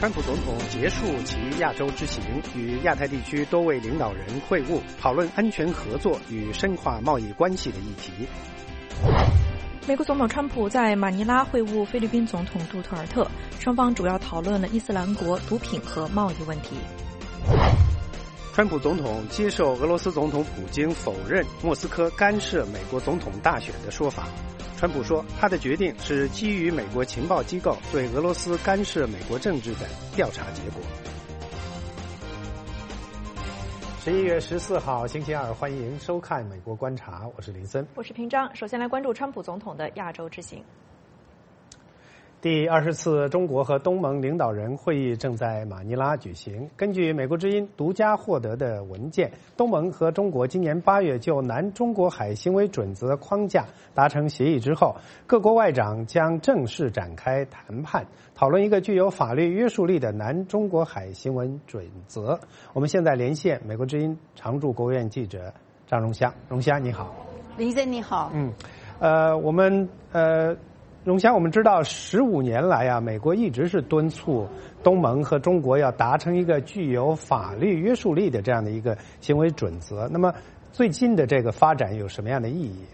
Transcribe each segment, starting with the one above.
川普总统结束其亚洲之行，与亚太地区多位领导人会晤，讨论安全合作与深化贸易关系的议题。 美国总统川普在马尼拉会晤菲律宾总统杜特尔特，双方主要讨论了伊斯兰国、毒品和贸易问题。 川普总统接受俄罗斯总统普京否认莫斯科干涉美国总统大选的说法。川普说，他的决定是基于美国情报机构对俄罗斯干涉美国政治的调查结果。11月14号星期二，欢迎收看《美国观察》，我是林森， 我是平章。首先来关注川普总统的亚洲之行。 第20次中国和东盟领导人会议正在马尼拉举行。根据美国之音独家获得的文件，东盟和中国今年8月就南中国海行为准则框架达成协议之后，各国外长将正式展开谈判，讨论一个具有法律约束力的南中国海行为准则。我们现在连线美国之音常驻国务院记者张荣香。荣香你好。 林森你好。 荣香，我们知道15年来啊，美国一直是敦促东盟和中国要达成一个具有法律约束力的这样的一个行为准则。那么最近的这个发展有什么样的意义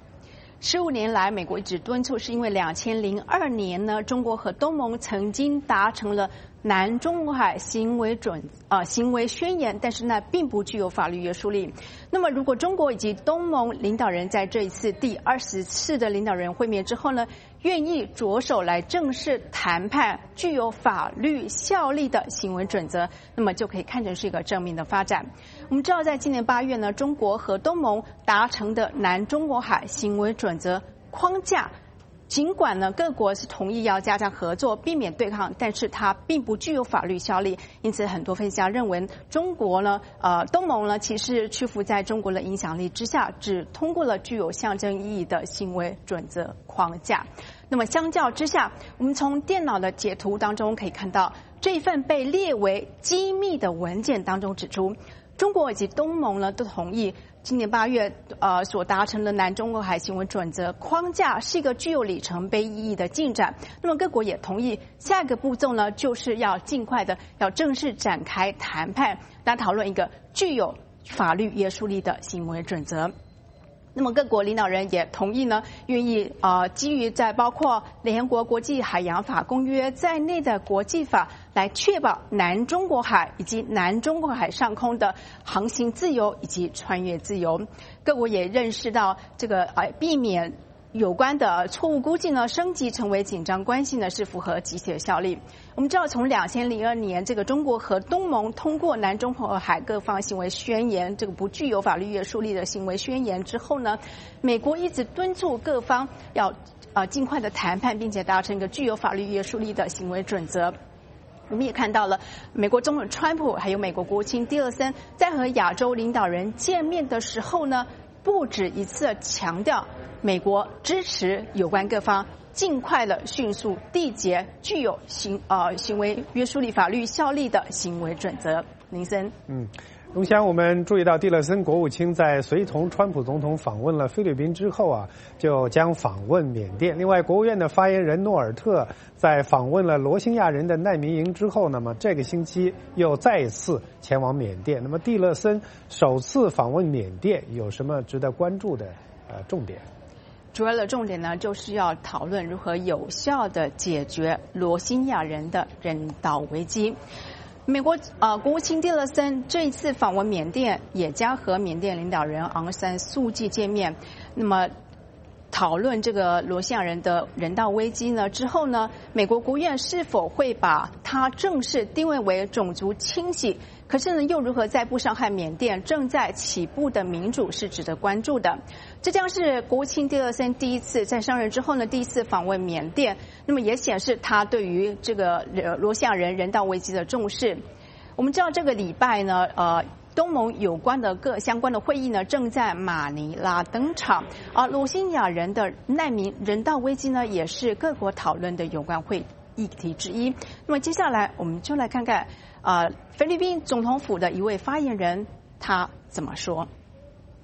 ？15年来，美国一直敦促，是因为2002年呢，中国和东盟曾经达成了南中国海行为宣言，但是呢，并不具有法律约束力。那么，如果中国以及东盟领导人在这一次第20次的领导人会面之后呢，愿意着手来正式谈判具有法律效力的行为准则，那么就可以看成是一个正面的发展。我们知道，在今年8月呢，中国和东盟达成的南中国海行为准则框架，尽管呢各国是同意要加强合作，避免对抗，但是它并不具有法律效力。因此，很多分析家认为，东盟呢其实屈服在中国的影响力之下，只通过了具有象征意义的行为准则框架。那么相较之下，我们从电脑的截图当中可以看到，这一份被列为机密的文件当中指出，中国以及东盟呢都同意今年8月所达成的南中国海行为准则框架是一个具有里程碑意义的进展。那么各国也同意下一个步骤呢，就是要尽快的要正式展开谈判，来讨论一个具有法律约束力的行为准则。那么各国领导人也同意呢，愿意基于在包括联合国国际海洋法公约在内的国际法，来确保南中国海以及南中国海上空的航行自由以及穿越自由。各国也认识到这个避免有关的错误估计呢升级成为紧张关系呢是符合集体的效力。我们知道，从2002年这个中国和东盟通过南中国海各方行为宣言，这个不具有法律约束力的行为宣言之后呢，美国一直敦促各方要尽快的谈判，并且达成一个具有法律约束力的行为准则。我们也看到了美国总统川普还有美国国务卿蒂勒森在和亚洲领导人见面的时候呢，不止一次强调美国支持有关各方尽快的迅速缔结具有行为约束力、法律效力的行为准则。林森， 荣香，我们注意到蒂勒森国务卿在随同川普总统访问了菲律宾之后啊，就将访问缅甸。另外，国务院的发言人诺尔特在访问了罗兴亚人的难民营之后，那么这个星期又再次前往缅甸。那么蒂勒森首次访问缅甸有什么值得关注的重点？ 主要的重点呢，就是要讨论如何有效的解决罗兴亚人的人道危机。美国国务卿蒂勒森这一次访问缅甸，也将和缅甸领导人昂山素季见面。那么讨论这个罗兴亚人的人道危机呢之后呢，美国国务院是否会把它正式定位为种族清洗？可是呢，又如何再不伤害缅甸正在起步的民主，是值得关注的。这将是国务卿蒂勒森第一次在上任之后呢，第一次访问缅甸，那么也显示他对于这个罗兴亚人人道危机的重视。我们知道这个礼拜呢，东盟有关的各相关的会议呢，正在马尼拉登场，而罗兴亚人的难民人道危机呢，也是各国讨论的有关议题之一。那么接下来我们就来看看菲律宾总统府的一位发言人他怎么说。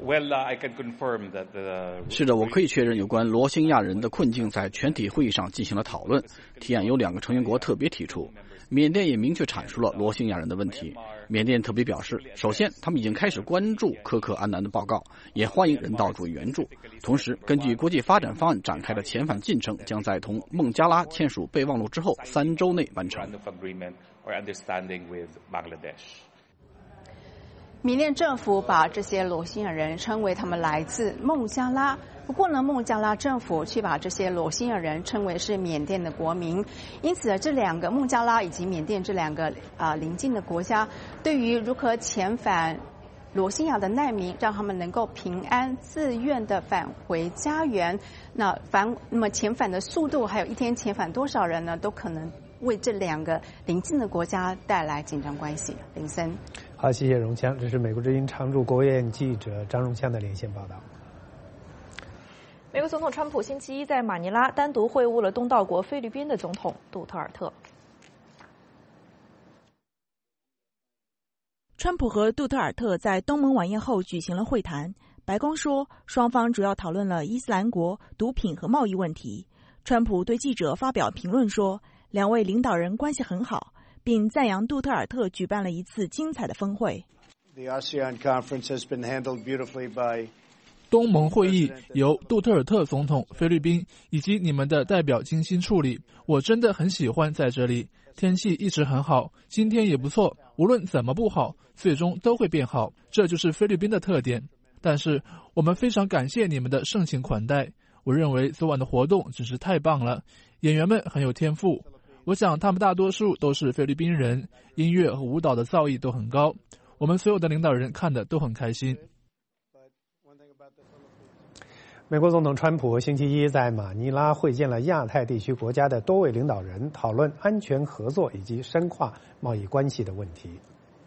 是的，我可以确认有关罗兴亚人的困境在全体会议上进行了讨论，提案由2个成员国特别提出。缅甸也明确阐述了罗兴亚人的问题。缅甸特别表示，首先他们已经开始关注柯克安南的报告，也欢迎人道主义援助。同时，根据国际发展方案展开的遣返进程将在同孟加拉签署备忘录之后3周内完成。 缅甸政府把这些罗兴亚人称为他们来自孟加拉，不过呢，孟加拉政府却把这些罗兴亚人称为是缅甸的国民。因此，这2个孟加拉以及缅甸这2个邻近的国家，对于如何遣返罗兴亚的难民，让他们能够平安自愿的返回家园，那么遣返的速度，还有一天遣返多少人呢，都可能为这2个邻近的国家带来紧张关系。林森， 好，谢谢荣强，这是美国之音常驻国务院记者张荣强的连线报道。 美国总统川普星期一在马尼拉单独会晤了东道国菲律宾的总统杜特尔特。 川普和杜特尔特在东盟晚宴后举行了会谈，白宫说双方主要讨论了伊斯兰国、毒品和贸易问题。川普对记者发表评论说，2位领导人关系很好，并赞扬杜特尔特举办了一次精彩的峰会。 东盟会议由杜特尔特总统、菲律宾以及你们的代表精心处理，我真的很喜欢在这里。天气一直很好，今天也不错，无论怎么不好，最终都会变好，这就是菲律宾的特点。但是我们非常感谢你们的盛情款待，我认为昨晚的活动真是太棒了，演员们很有天赋，我想他们大多数都是菲律宾人，音乐和舞蹈的造诣都很高，我们所有的领导人看得都很开心。 美国总统川普星期一在马尼拉会见了亚太地区国家的多位领导人，讨论安全合作以及深化贸易关系的问题。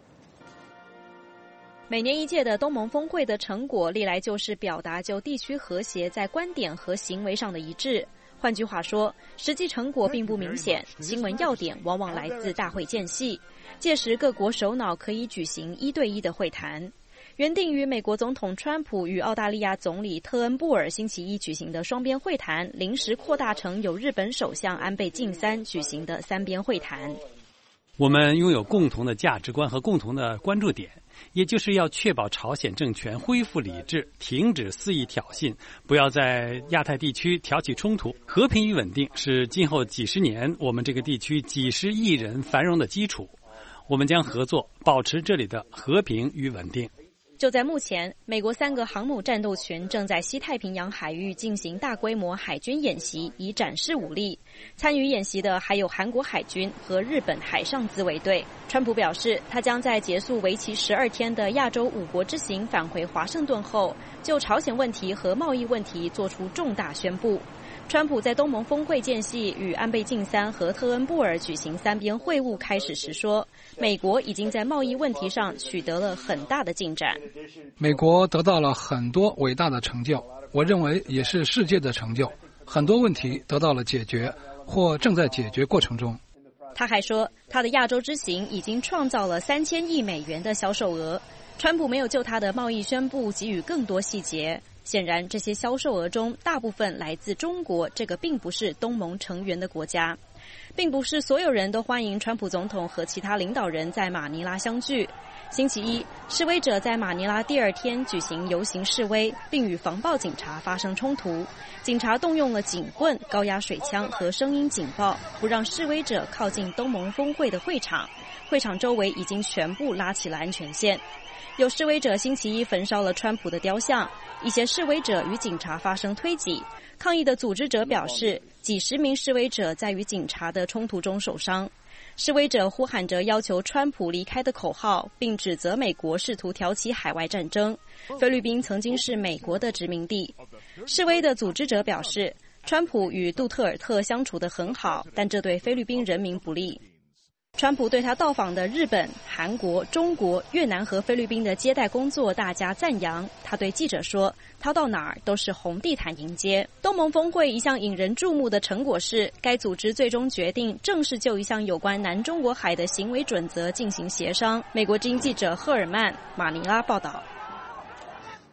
每年一届的东盟峰会的成果历来就是表达就地区和谐在观点和行为上的一致。换句话说，实际成果并不明显，新闻要点往往来自大会间隙。届时各国首脑可以举行1对1的会谈。原定于美国总统川普与澳大利亚总理特恩布尔星期一举行的双边会谈，临时扩大成有日本首相安倍晋三举行的3边会谈。 我们拥有共同的价值观和共同的关注点，也就是要确保朝鲜政权恢复理智，停止肆意挑衅，不要在亚太地区挑起冲突。和平与稳定是今后几十年我们这个地区几十亿人繁荣的基础。我们将合作，保持这里的和平与稳定。 就在目前，美国3个航母战斗群正在西太平洋海域进行大规模海军演习，以展示武力。参与演习的还有韩国海军和日本海上自卫队。川普表示，他将在结束为期12天的亚洲5国之行返回华盛顿后，就朝鲜问题和贸易问题做出重大宣布。川普在东盟峰会间隙与安倍晋三和特恩布尔举行3边会晤开始时说，美国已经在贸易问题上取得了很大的进展。 美国得到了很多伟大的成就，我认为也是世界的成就，很多问题得到了解决或正在解决过程中。 他还说，他的亚洲之行已经创造了3000亿美元的销售额。川普没有就他的贸易宣布给予更多细节。显然，这些销售额中大部分来自中国，这个并不是东盟成员的国家。并不是所有人都欢迎川普总统和其他领导人在马尼拉相聚。星期一，示威者在马尼拉第2天举行游行示威，并与防暴警察发生冲突。警察动用了警棍、高压水枪和声音警报，不让示威者靠近东盟峰会的会场。会场周围已经全部拉起了安全线。有示威者星期一焚烧了川普的雕像，一些示威者与警察发生推挤。抗议的组织者表示，几十名示威者在与警察的冲突中受伤。示威者呼喊着要求川普离开的口号，并指责美国试图挑起海外战争。菲律宾曾经是美国的殖民地。示威的组织者表示，川普与杜特尔特相处得很好，但这对菲律宾人民不利。川普对他到访的日本、韩国、中国、越南和菲律宾的接待工作大加赞扬。他对记者说，他到哪儿都是红地毯迎接。东盟峰会一项引人注目的成果是，该组织最终决定正式就一项有关南中国海的行为准则进行协商。美国之音记者赫尔曼，马尼拉报道。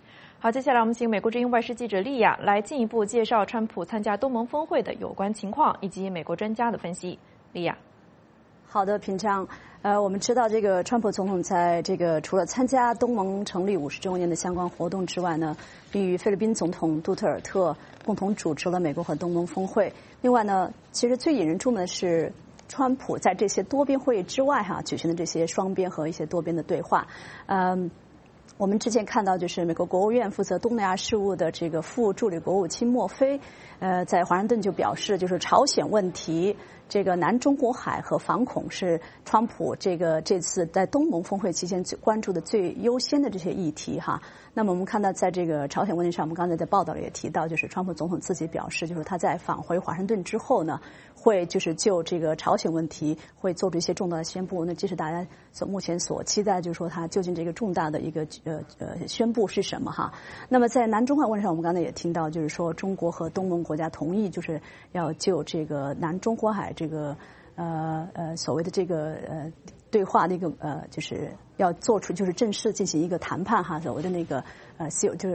好，接下来我们请美国之音外事记者莉亚来进一步介绍川普参加东盟峰会的有关情况以及美国专家的分析。莉亚。 好的，平昌。我们知道这个川普总统在这个除了参加东盟成立50周年的相关活动之外呢，并与菲律宾总统杜特尔特共同主持了美国和东盟峰会。另外呢，其实最引人注目的是川普在这些多边会议之外举行的这些双边和一些多边的对话。我们之前看到，就是美国国务院负责东南亚事务的这个副助理国务卿莫菲，在华盛顿就表示，就是朝鲜问题、这个南中国海和反恐是川普这次在东盟峰会期间最关注的最优先的这些议题哈。那么我们看到，在这个朝鲜问题上，我们刚才在报道里也提到，就是川普总统自己表示，就是他在返回华盛顿之后呢，会就是就这个朝鲜问题会做出一些重大的宣布。那这是大家目前所期待，就是说他究竟这个重大的一个宣布是什么哈。那么在南中海问题上，我们刚才也听到，就是说中国和东盟国家同意，就是要就这个南中国海这个所谓的这个对话的一个就是要做出就是正式进行一个谈判哈，所谓的那个就是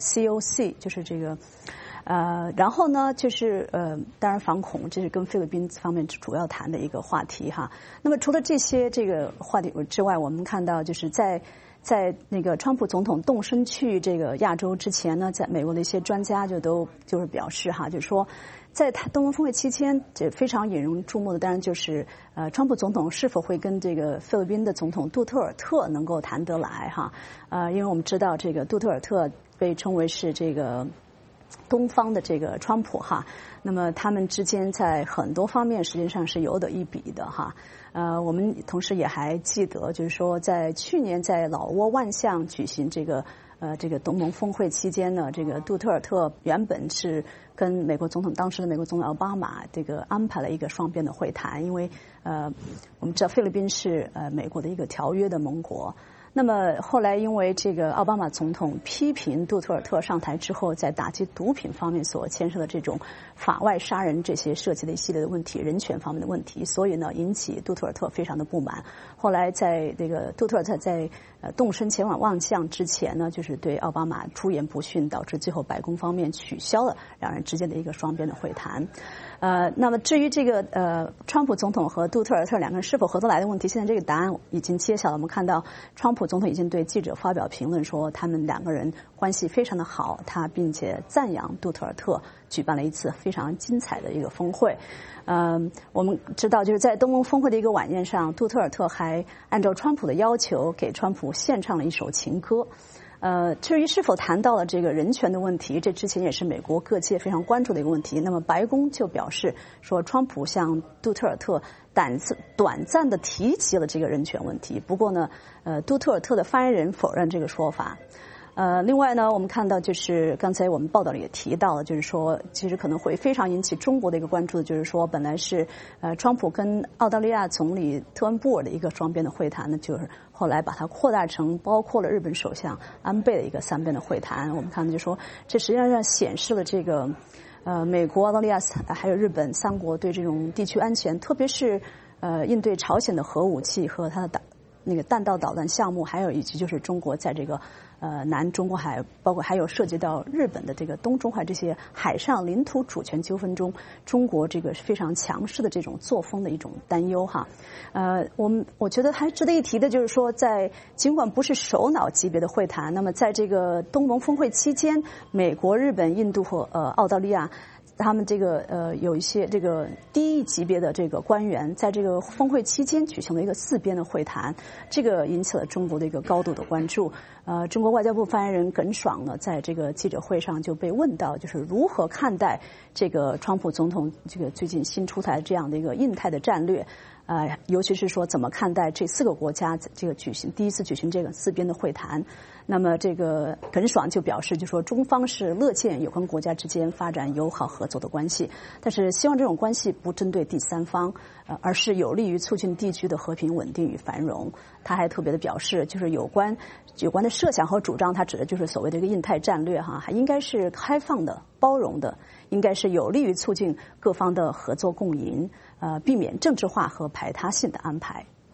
COC 就是这个然后呢就是当然反恐这是跟菲律宾方面主要谈的一个话题哈。那么除了这些这个话题之外，我们看到就是在那个川普总统动身去这个亚洲之前呢，在美国的一些专家就是表示哈，就是说在东盟峰会期间，这非常引人注目的当然就是川普总统是否会跟这个菲律宾的总统杜特尔特能够谈得来哈。因为我们知道这个杜特尔特被称为是这个东方的这个川普哈，那么他们之间在很多方面实际上是有得一比的哈。我们同时也还记得，就是说在去年在老挝万象举行这个东盟峰会期间呢，这个杜特尔特原本是跟当时的美国总统奥巴马这个安排了一个双边的会谈，因为我们知道菲律宾是美国的一个条约的盟国。那么后来因为这个奥巴马总统批评杜特尔特上台之后在打击毒品方面所牵涉的这种法外杀人这些涉及的一系列的问题，人权方面的问题，所以呢引起杜特尔特非常的不满。后来在这个杜特尔特在动身前往万象之前呢，就是对奥巴马出言不逊，导致最后白宫方面取消了两人之间的一个双边的会谈。那么至于这个川普总统和杜特尔特两个人是否合得来的问题，现在这个答案已经揭晓了。我们看到川普总统已经对记者发表评论说，他们两个人关系非常的好，他并且赞扬杜特尔特举办了一次非常精彩的一个峰会。我们知道就是在东盟峰会的一个晚宴上，杜特尔特还按照川普的要求给川普献唱了一首情歌。至于是否谈到了这个人权的问题，这之前也是美国各界非常关注的一个问题。那么白宫就表示说，川普向杜特尔特短暂的提及了这个人权问题。不过呢，杜特尔特的发言人否认这个说法。另外呢，我们看到就是刚才我们报道里也提到了，就是说其实可能会非常引起中国的一个关注的，就是说本来是川普跟澳大利亚总理特恩布尔的一个双边的会谈呢，就是后来把它扩大成包括了日本首相安倍的一个三边的会谈。我们看到就是说这实际上显示了这个美国、澳大利亚还有日本三国对这种地区安全，特别是应对朝鲜的核武器和它的那个弹道导弹项目，还有以及就是中国在这个南中国海，包括还有涉及到日本的这个东中海这些海上领土主权纠纷中，中国这个非常强势的这种作风的一种担忧哈。我觉得还值得一提的就是说，尽管不是首脑级别的会谈，那么在这个东盟峰会期间，美国、日本、印度和澳大利亚他们这个有一些这个低一级别的这个官员在这个峰会期间举行了一个四边的会谈，这个引起了中国的一个高度的关注。中国外交部发言人耿爽呢，在这个记者会上就被问到，就是如何看待这个川普总统这个最近新出台这样的一个印太的战略。尤其是说怎么看待这4个国家这个第一次举行这个四边的会谈。那么这个耿爽就表示，就说中方是乐见有关国家之间发展友好合作的关系，但是希望这种关系不针对第三方，而是有利于促进地区的和平稳定与繁荣。他还特别的表示，就是有关的设想和主张，他指的就是所谓的一个印太战略哈，还应该是开放的、包容的，应该是有利于促进各方的合作共赢，避免政治化和排他性的安排。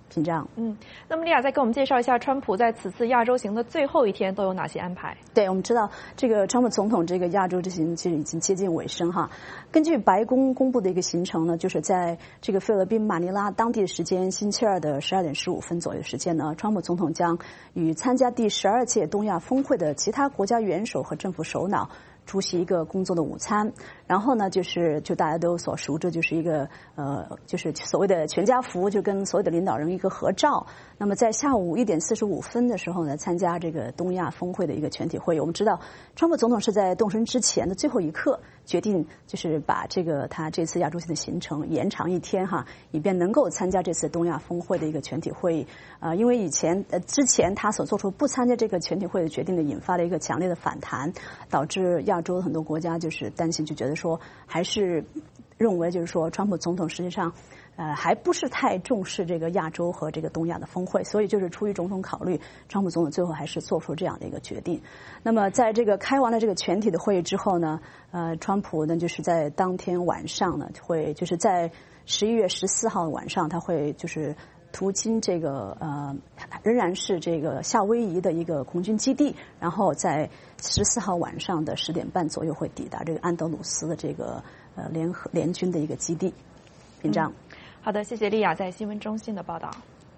屏障。 那么莉亚再给我们介绍一下，川普在此次亚洲行的最后一天都有哪些安排？ 对，我们知道这个川普总统这个亚洲之行其实已经接近尾声哈。根据白宫公布的一个行程呢，就是在这个菲律宾马尼拉当地时间星期二的12点15分左右时间呢，川普总统将与参加第12届东亚峰会的其他国家元首和政府首脑出席一个工作的午餐，然后呢，就大家都所熟知，就是一个就是所谓的全家福，就跟所有的领导人一个合照。那么在下午1点45分的时候呢，参加这个东亚峰会的一个全体会议。我们知道，川普总统是在动身之前的最后一刻决定，就是把他这次亚洲行的行程延长1天哈，以便能够参加这次东亚峰会的一个全体会议。因为之前他所做出不参加这个全体会的决定呢，引发了一个强烈的反弹，导致亚洲很多国家就是担心，就觉得说还是认为就是说川普总统实际上还不是太重视这个亚洲和这个东亚的峰会，所以就是出于种种考虑，川普总统最后还是做出这样的一个决定。那么在这个开完了这个全体的会议之后呢，川普呢就是在当天晚上呢会就是在11月14号晚上，他会就是途经这个仍然是这个夏威夷的一个空军基地，然后在14号晚上的10点半左右会抵达这个安德鲁斯的这个联军的一个基地。屏障。 好的，谢谢莉亚在新闻中心的报道。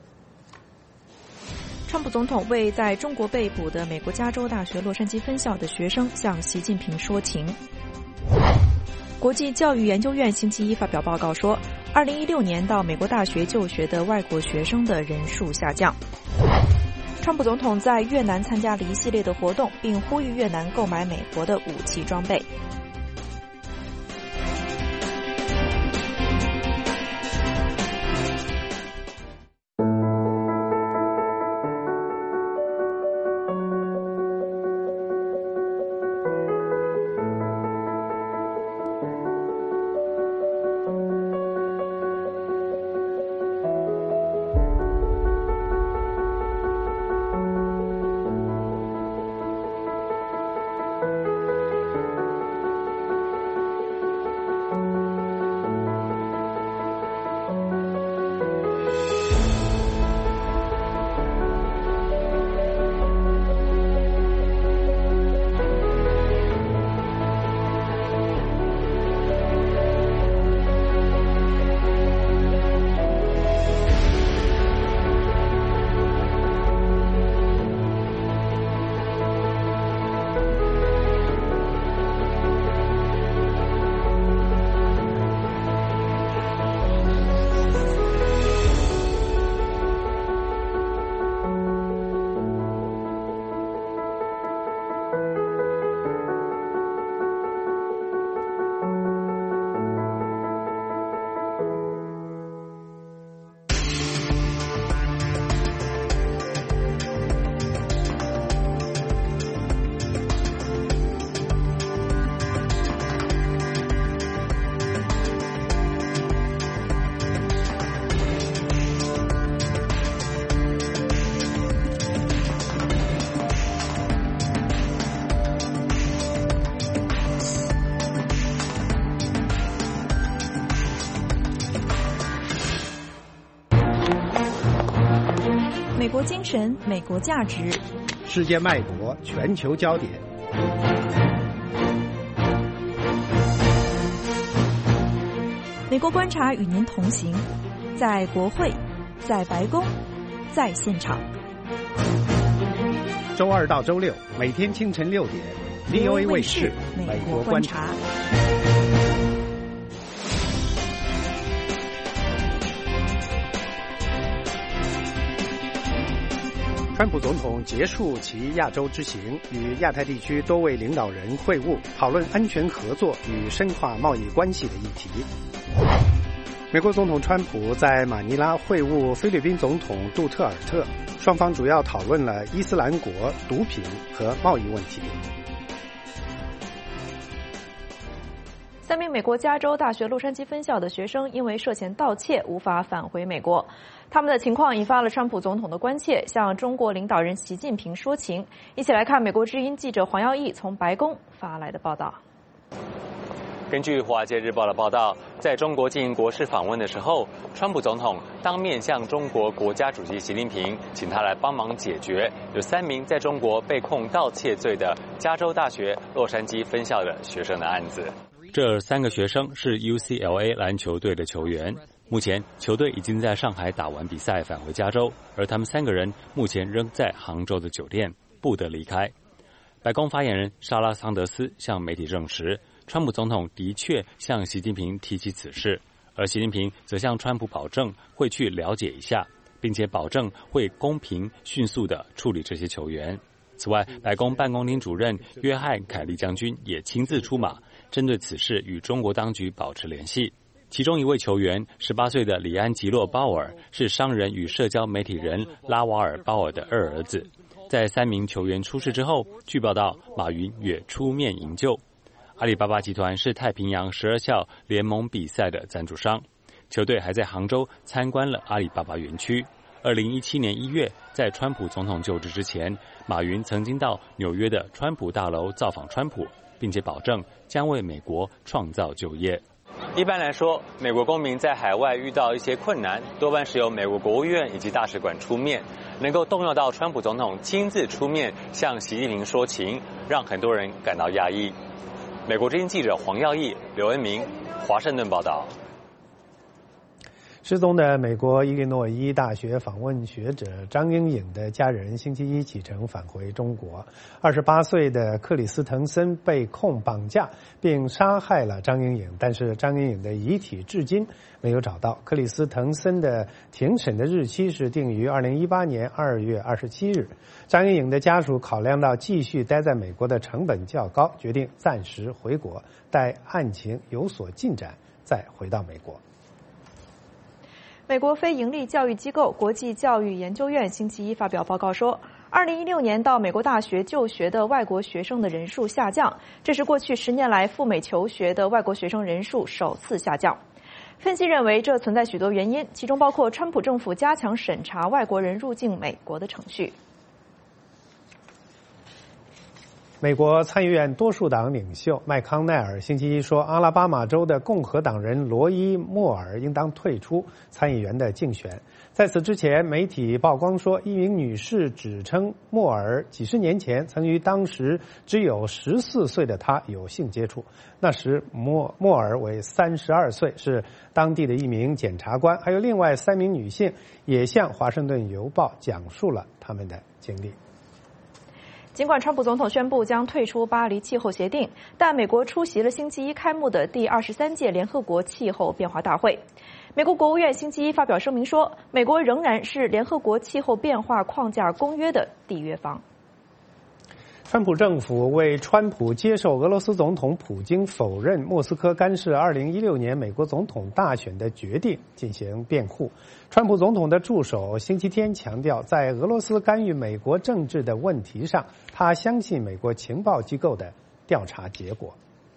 川普总统为在中国被捕的美国加州大学洛杉矶分校的学生向习近平说情。国际教育研究院星期一发表报告说，2016年到美国大学就学的外国学生的人数下降。川普总统在越南参加了一系列的活动，并呼吁越南购买美国的武器装备。美国精神，美国价值， 世界脉搏，全球焦点。 美国观察与您同行，在国会，在白宫，在现场。 周二到周六，每天清晨6点 ，VOA 卫视《美国观察》。川普总统结束其亚洲之行，与亚太地区多位领导人会晤，讨论安全合作与深化贸易关系的议题。美国总统川普在马尼拉会晤菲律宾总统杜特尔特，双方主要讨论了伊斯兰国、毒品和贸易问题。 3名美国加州大学洛杉矶分校的学生因为涉嫌盗窃无法返回美国，他们的情况引发了川普总统的关切，向中国领导人习近平说情。一起来看美国之音记者黄耀义从白宫发来的报道。 根据《华尔街日报》的报道，在中国进行国事访问的时候，川普总统当面向中国国家主席习近平请他来帮忙解决有3名在中国被控盗窃罪的加州大学洛杉矶分校的学生的案子。这3个学生是 UCLA 篮球队的球员，目前球队已经在上海打完比赛返回加州，而他们3个人目前仍在杭州的酒店，不得离开。白宫发言人莎拉桑德斯向媒体证实，川普总统的确向习近平提起此事，而习近平则向川普保证会去了解一下，并且保证会公平迅速地处理这些球员。此外，白宫办公厅主任约翰·凯利将军也亲自出马，针对此事与中国当局保持联系。其中一位球员18岁的里安吉洛·鲍尔是商人与社交媒体人拉瓦尔·鲍尔的2儿子。在3名球员出事之后，据报道，马云也出面营救。阿里巴巴集团是太平洋12校联盟比赛的赞助商，球队还在杭州参观了阿里巴巴园区。2017年1月，在川普总统就职之前，马云曾经到纽约的川普大楼造访川普，并且保证将为美国创造就业。一般来说，美国公民在海外遇到一些困难，多半是由美国国务院以及大使馆出面，能够动用到川普总统亲自出面向习近平说情，让很多人感到压抑。美国之音记者黄耀义、刘恩明，华盛顿报道。 失踪的美国伊利诺伊大学访问学者张英颖的家人星期一启程返回中国。28岁的克里斯滕森被控绑架并杀害了张英颖，但是张英颖的遗体至今没有找到。克里斯滕森的庭审的日期是定于2018年2月27日。张英颖的家属考量到继续待在美国的成本较高，决定暂时回国，待案情有所进展再回到美国。 美国非营利教育机构国际教育研究院星期一发表报告说，2016年到美国大学就学的外国学生的人数下降，这是过去10年来赴美求学的外国学生人数首次下降。分析认为，这存在许多原因，其中包括川普政府加强审查外国人入境美国的程序。 美国参议院多数党领袖麦康奈尔星期一说，阿拉巴马州的共和党人罗伊·莫尔应当退出参议员的竞选。在此之前，媒体曝光说，一名女士指称莫尔几十年前曾与当时只有14岁的他有性接触。那时莫尔为32岁，是当地的一名检察官。还有另外3名女性也向《华盛顿邮报》讲述了他们的经历。 尽管川普总统宣布将退出巴黎气候协定，但美国出席了星期一开幕的第23届联合国气候变化大会。美国国务院星期一发表声明说，美国仍然是联合国气候变化框架公约的缔约方。 川普政府为川普接受俄罗斯总统普京否认莫斯科干涉2016年美国总统大选的决定进行辩护。川普总统的助手星期天强调，在俄罗斯干预美国政治的问题上，他相信美国情报机构的调查结果。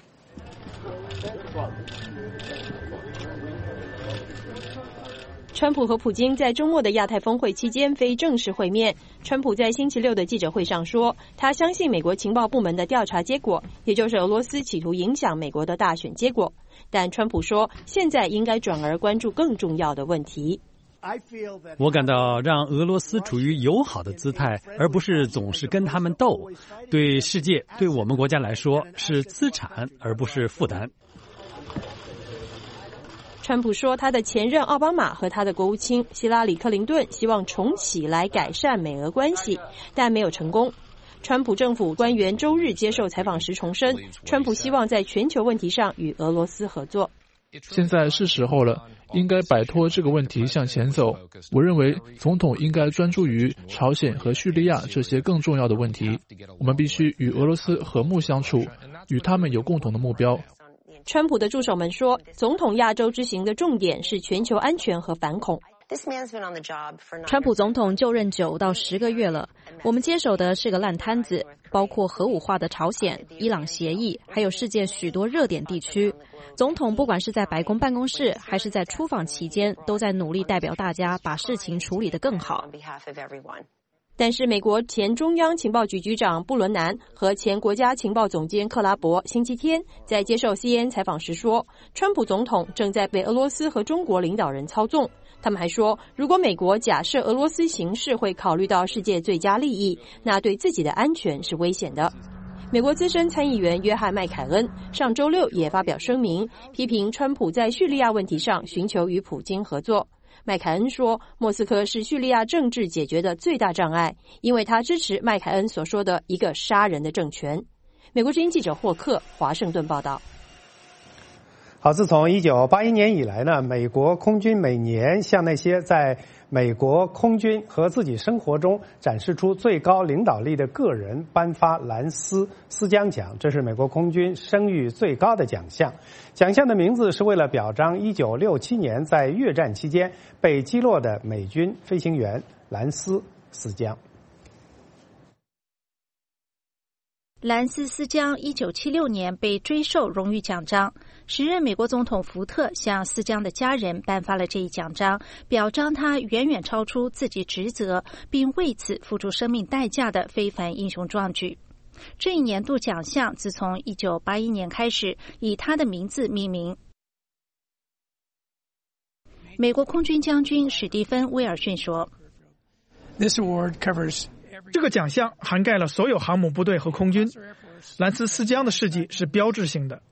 川普和普京在周末的亚太峰会期间非正式会面。川普在星期六的记者会上说，他相信美国情报部门的调查结果，也就是俄罗斯企图影响美国的大选结果。但川普说，现在应该转而关注更重要的问题。 我感到让俄罗斯处于友好的姿态，而不是总是跟他们斗，对世界，对我们国家来说是资产，而不是负担。 川普说，他的前任奥巴马和他的国务卿希拉里·克林顿希望重启来改善美俄关系，但没有成功。川普政府官员周日接受采访时重申，川普希望在全球问题上与俄罗斯合作。 现在是时候了，应该摆脱这个问题向前走。我认为总统应该专注于朝鲜和叙利亚这些更重要的问题。我们必须与俄罗斯和睦相处，与他们有共同的目标。 川普的助手们说，总统亚洲之行的重点是全球安全和反恐。川普总统就任9到10个月了，我们接手的是个烂摊子，包括核武化的朝鲜、伊朗协议，还有世界许多热点地区。总统不管是在白宫办公室还是在出访期间，都在努力代表大家把事情处理得更好。 但是美国前中央情报局局长布伦南和前国家情报总监克拉伯星期天在接受 CNN 采访时说，川普总统正在被俄罗斯和中国领导人操纵。他们还说，如果美国假设俄罗斯行事会考虑到世界最佳利益，那对自己的安全是危险的。美国资深参议员约翰·麦凯恩上周六也发表声明，批评川普在叙利亚问题上寻求与普京合作。麦凯恩说，莫斯科是叙利亚政治解决的最大障碍，因为他支持麦凯恩所说的一个杀人的政权。美国之音记者霍克华盛顿报道。 好，自从1981年以来呢，美国空军每年向那些在美国空军和自己生活中展示出最高领导力的个人颁发蓝丝丝浆奖，这是美国空军声誉最高的奖项。奖项的名字是为了表彰1967年在越战期间被击落的美军飞行员蓝丝丝浆。 蓝丝丝浆1976年被追授荣誉奖章，时任美国总统福特向丝浆的家人颁发了这一奖章，表彰他远远超出自己职责，并为此付出生命代价的非凡英雄壮举。这一年度奖项自从1981年开始以他的名字命名。美国空军将军史蒂芬·威尔逊说， This award covers这个奖项涵盖了所有航母部队和空军。蓝丝丝浆的事迹是标志性的。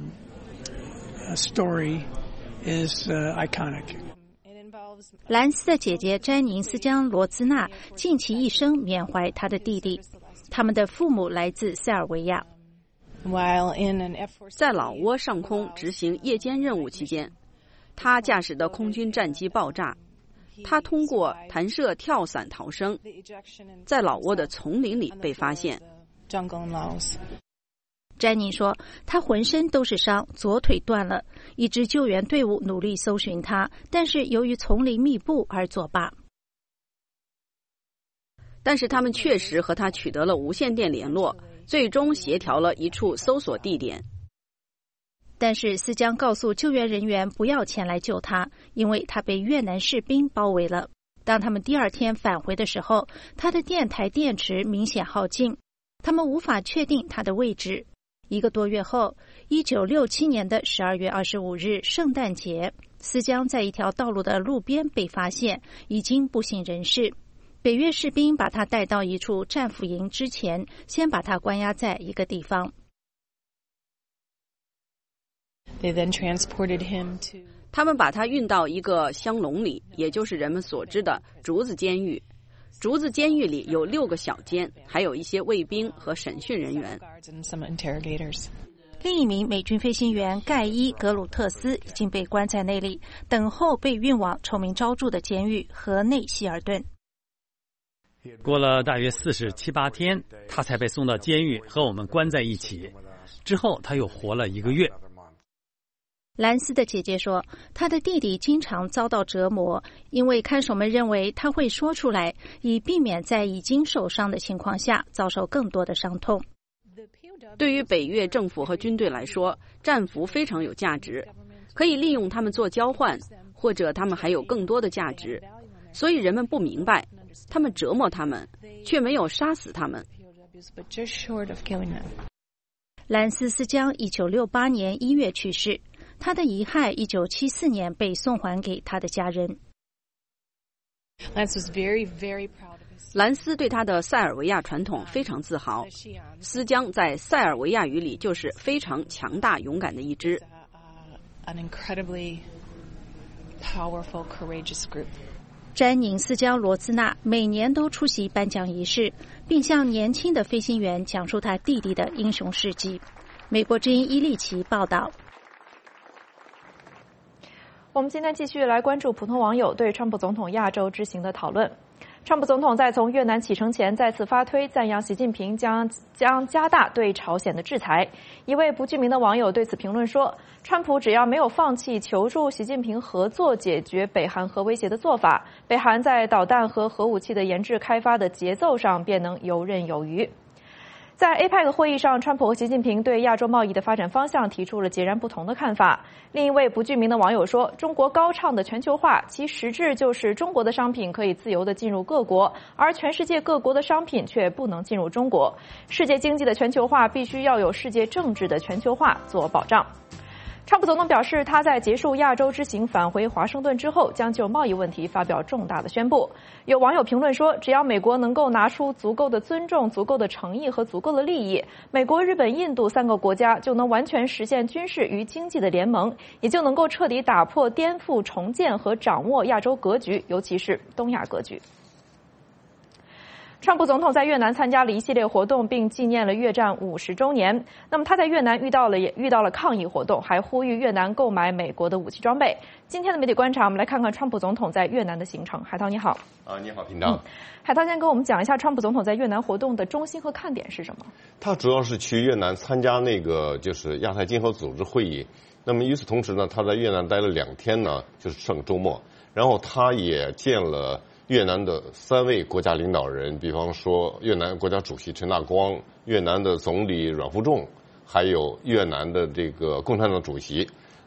兰斯的姐姐詹宁斯江罗兹纳尽其一生缅怀他的弟弟，他们的父母来自塞尔维亚。 在老挝上空执行夜间任务期间，他驾驶的空军战机爆炸。他通过弹射跳伞逃生，在老挝的丛林里被发现。 詹妮说，他浑身都是伤，左腿断了，一支救援队伍努力搜寻他，但是由于丛林密布而作罢。 但是他们确实和他取得了无线电联络，最终协调了一处搜索地点。 但是丝浆告诉救援人员不要前来救他，因为他被越南士兵包围了。当他们第二天返回的时候，他的电台电池明显耗尽，他们无法确定他的位置。1个多月后，1967年的12月25日圣诞节，丝浆在一条道路的路边被发现，已经不省人事。北越士兵把他带到一处战俘营之前，先把他关押在一个地方。 他们把他运到一个箱笼里，也就是人们所知的竹子监狱。竹子监狱里有6个小间，还有一些卫兵和审讯人员。 另一名美军飞行员盖伊·格鲁特斯已经被关在那里，等候被运往臭名昭著的监狱河内希尔顿。 过了大约47、8天，他才被送到监狱和我们关在一起。之后他又活了1个月。 兰斯的姐姐说，她的弟弟经常遭到折磨，因为看守们认为他会说出来，以避免在已经受伤的情况下遭受更多的伤痛。 对于北越政府和军队来说，战俘非常有价值，可以利用他们做交换，或者他们还有更多的价值。所以人们不明白，他们折磨他们，却没有杀死他们。 兰斯丝浆1968年1月去世，他的遗骸1974年被送还给他的家人。 兰斯对他的塞尔维亚传统非常自豪。丝浆在塞尔维亚语里就是非常强大勇敢的一支。 詹宁斯江罗兹纳每年都出席颁奖仪式，并向年轻的飞行员讲述他弟弟的英雄事迹。美国之音伊利奇报道。 我们今天继续来关注普通网友对川普总统亚洲之行的讨论。川普总统在从越南启程前再次发推赞扬习近平将加大对朝鲜的制裁。一位不具名的网友对此评论说，川普只要没有放弃求助习近平合作解决北韩核威胁的做法，北韩在导弹和核武器的研制开发的节奏上便能游刃有余。 在 APEC 会议上，川普和习近平对亚洲贸易的发展方向提出了截然不同的看法。另一位不具名的网友说，中国高唱的全球化，其实质就是中国的商品可以自由地进入各国，而全世界各国的商品却不能进入中国。世界经济的全球化必须要有世界政治的全球化做保障。川普总统表示，他在结束亚洲之行返回华盛顿之后，将就贸易问题发表重大的宣布。有网友评论说，只要美国能够拿出足够的尊重、足够的诚意和足够的利益，美国、日本、印度3个国家就能完全实现军事与经济的联盟，也就能够彻底打破、颠覆、重建和掌握亚洲格局，尤其是东亚格局。川普总统在越南参加了一系列活动，并纪念了越战50周年。那么他在越南遇到了抗议活动，还呼吁越南购买美国的武器装备。今天的媒体观察，我们来看看川普总统在越南的行程。海涛你好。 你好，平常。 海涛先跟我们讲一下川普总统在越南活动的中心和看点是什么？ 他主要是去越南参加那个就是亚太经合组织会议。那么与此同时呢，他在越南待了2天呢，就是上个周末，然后他也见了越南的3位国家领导人，比方说越南国家主席陈大光、越南的总理阮富仲，还有越南的这个共产党主席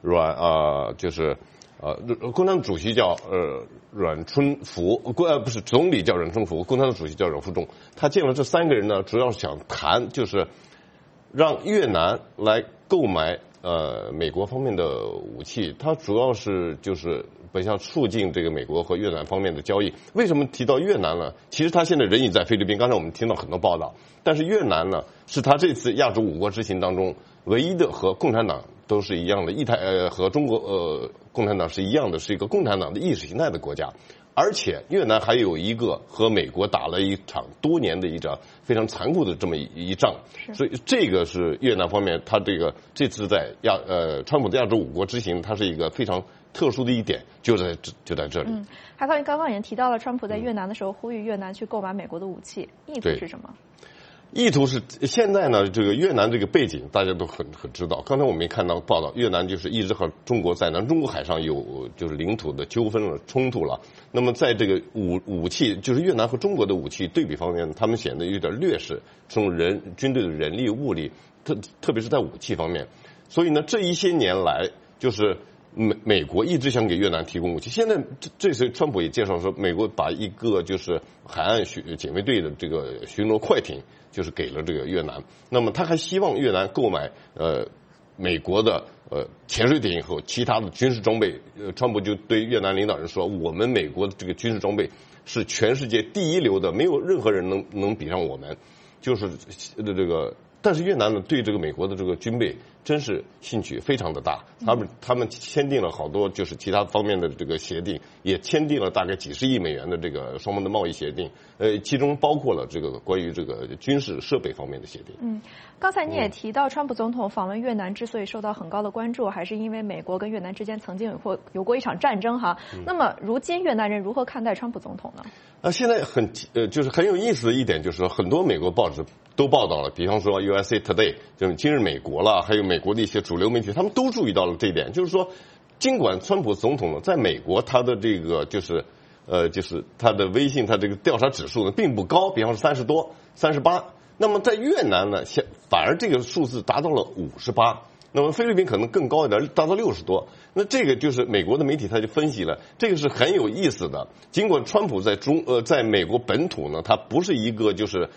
共产党主席叫阮春福，不是总理叫阮春福，共产党主席叫阮富仲。他见了这3个人呢，主要是想谈就是让越南来购买美国方面的武器，他主要是就是本想促进这个美国和越南方面的交易。为什么提到越南呢？其实他现在人已在菲律宾，刚才我们听到很多报道，但是越南呢是他这次亚洲5国之行当中唯一的和共产党都是一样的和中国共产党是一样的，是一个共产党的意识形态的国家。而且越南还有一个和美国打了一场多年的一场非常残酷的这么一仗，所以这个是越南方面他这次在川普的亚洲5国之行，它是一个非常特殊的一点，就在这里。 海涛，刚刚也提到了川普在越南的时候呼吁越南去购买美国的武器，意图是什么？ 意图是现在呢，这个越南这个背景大家都很知道。刚才我们也看到报道，越南就是一直和中国在南中国海上有就是领土的纠纷了、冲突了。那么在这个武器，就是越南和中国的武器对比方面，他们显得有点劣势，这种军队的人力物力，特别是在武器方面。所以呢，这一些年来就是美国一直想给越南提供武器。现在这次川普也介绍说，美国把一个就是海岸警卫队的这个巡逻快艇，就是给了这个越南。那么他还希望越南购买美国的潜水艇和其他的军事装备。川普就对越南领导人说，我们美国的这个军事装备是全世界第一流的，没有任何人能比上我们。就是这个。但是越南呢，对这个美国的这个军备真是兴趣非常的大，他们签订了好多就是其他方面的这个协定，也签订了大概几十亿美元的这个双方的贸易协定，其中包括了这个关于这个军事设备方面的协定。 刚才你也提到，川普总统访问越南之所以受到很高的关注，还是因为美国跟越南之间曾经有过一场战争哈。那么如今越南人如何看待川普总统呢？ 现在就是很有意思的一点，就是很多美国报纸都报道了，比方说 USA Today 就是今日美国了，还有美国的一些主流媒体，他们都注意到了这一点，就是说，尽管川普总统呢在美国他的这个就是他的微信他这个调查指数呢并不高，比方说30多、38，那么在越南呢反而这个数字达到了58。那么菲律宾可能更高一点，达到60多。那这个就是美国的媒体他就分析了，这个是很有意思的。尽管川普在美国本土呢，他不是一个就是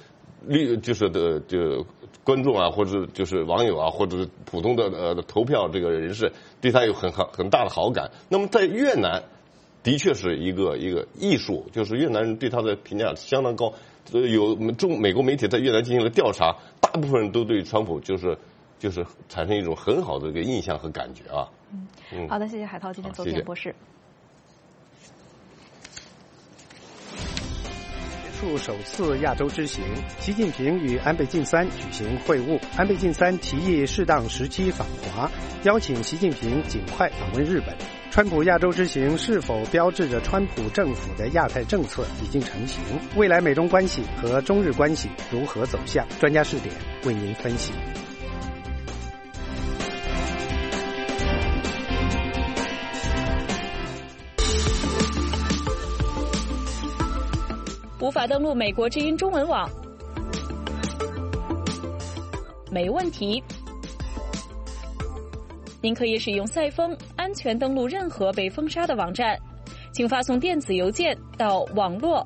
观众啊，或者就是网友啊，或者是普通的投票这个人士对他有很大的好感。那么在越南的确是一个艺术，就是越南人对他的评价相当高。有美国媒体在越南进行了调查，大部分人都对川普就是产生一种很好的一个印象和感觉啊。 好的，谢谢海涛今天做编博士。 结束首次亚洲之行，习近平与安倍晋三举行会晤。安倍晋三提议适当时期访华，邀请习近平尽快访问日本。川普亚洲之行是否标志着川普政府的亚太政策已经成型？未来美中关系和中日关系如何走向？专家视点为您分析。 无法登录美国之音中文网。 没问题。您可以使用赛风安全登录任何被封杀的网站，请发送电子邮件到网络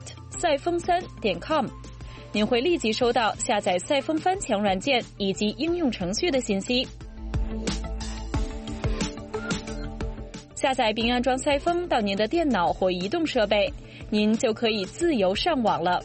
@赛风3.com，您会立即收到下载赛风翻墙软件以及应用程序的信息。下载并安装赛风到您的电脑或移动设备，您就可以自由上网了。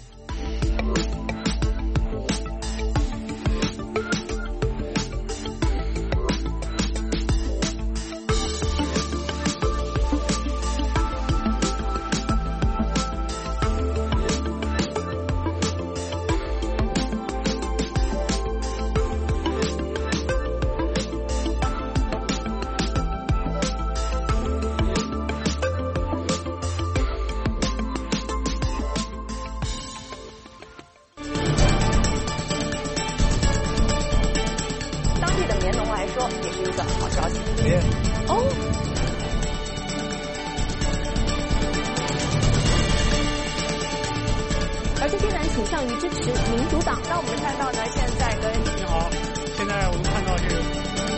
而这些人倾向于支持民主党。那我们看到呢，现在跟你好，现在我们看到这个。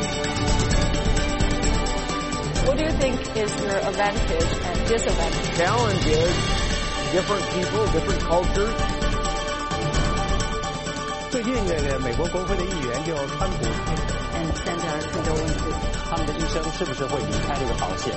What do you think is your advantage and disadvantage? Challenge is different people, different cultures. 最近这个美国国会的议员就川普， 现在是个问题，他们的医生是不是会离开这个保险？